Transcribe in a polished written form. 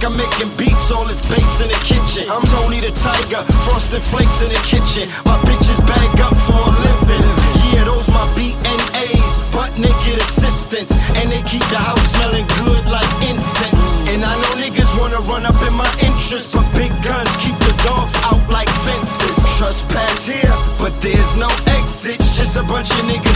I'm making beats, all this bass in the kitchen. I'm Tony the Tiger, frosted flakes in the kitchen. My bitches bag up for a living. Yeah, those my BNAs, butt naked assistants. And they keep the house smelling good like incense. And I know niggas wanna run up in my interest, but big guns keep the dogs out like fences. Trespass here, but there's no exit. Just a bunch of niggas